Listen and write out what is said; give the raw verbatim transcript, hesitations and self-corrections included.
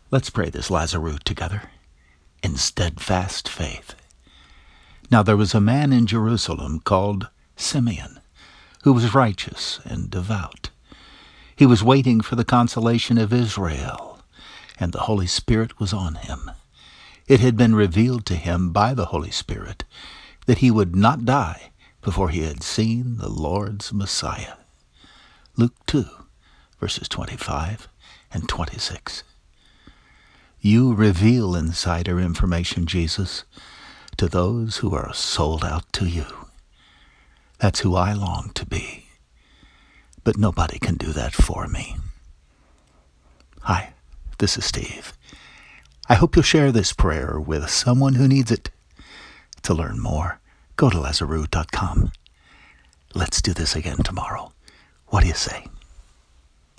Let's pray this Lazarus together in steadfast faith. Now there was a man in Jerusalem called Simeon, who was righteous and devout. He was waiting for the consolation of Israel, and the Holy Spirit was on him. It had been revealed to him by the Holy Spirit that he would not die before he had seen the Lord's Messiah. Luke two, verses twenty-five and twenty-six. You reveal insider information, Jesus, to those who are sold out to you. That's who I long to be. But nobody can do that for me. Hi, this is Steve. I hope you'll share this prayer with someone who needs it. To learn more, go to Lazarus dot com. Let's do this again tomorrow. What do you say?